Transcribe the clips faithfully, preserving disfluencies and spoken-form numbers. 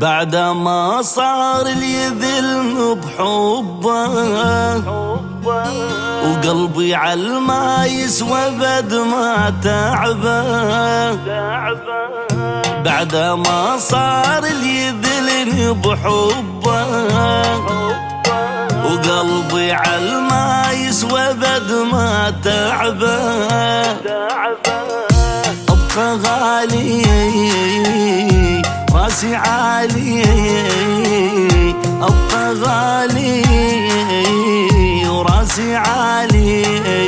بعد ما صار اليذل بحبه وقلبي عالما يسوى بد ما تعبه. بعد ما صار اليذل بحبه وقلبي عالما يسوى بد ما تعبه. ابقى غالي راسي عالي، ابقى غالي وراسي عالي.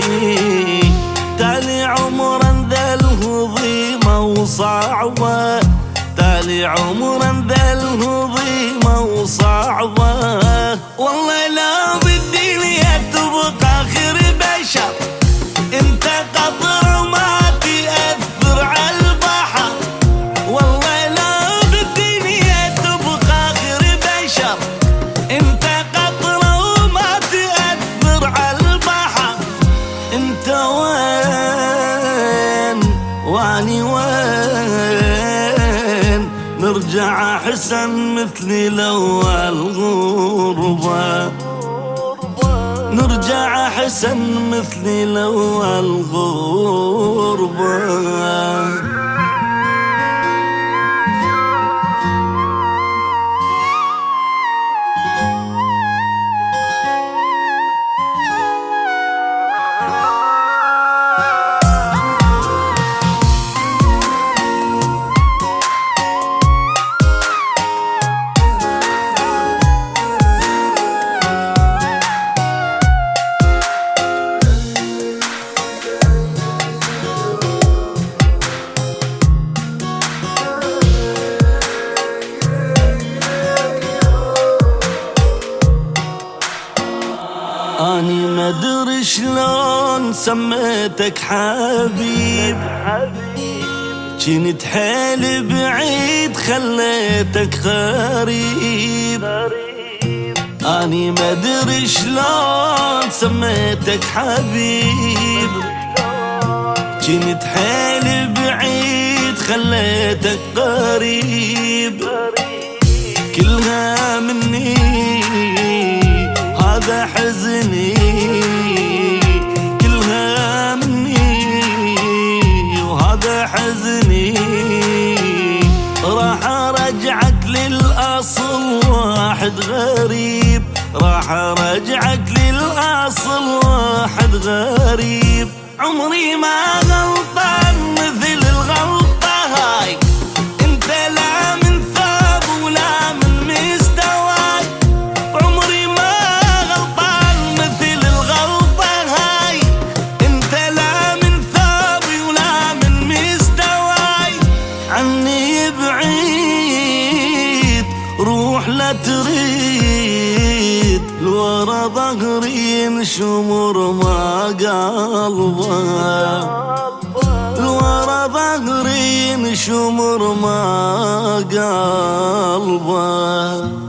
تالي عمرا ذا الهضيمة وصعبة، تالي عمرا ذا الهضيمة وصعبة. والله لا بالدنيا تبقى آخر بشر، انت قطر ما تأثر على البحر. والله لا بالدنيا تبقى آخر بشر، انت قطر وما تأثر على البحر. انت وين واني وين، نرجع احسن مثلي الاول غربة، نرجع احسن مثلي الاول غربة. أني ما أدري شلون سميتك حبيب، جنت حيل بعيد خليتك غريب. أني ما أدري شلون سميتك حبيب، جنت حيل بعيد خليتك قريب. كلها مني هذا حزني، كلها مني وهذا حزني. راح ارجعك للاصل واحد غريب، راح ارجعك للاصل واحد غريب. عمري ما غلطان مثل الغلطة هاي، انت لا من ثاب ولا من مستواي. عمري ما غلطان مثل الغلطة هاي، انت لا من ثابي ولا من مستواي. عني بعيد روح لا تريد، لورا ظهري شمر ما قلبه، لورا ظهري شمر ما قلبه.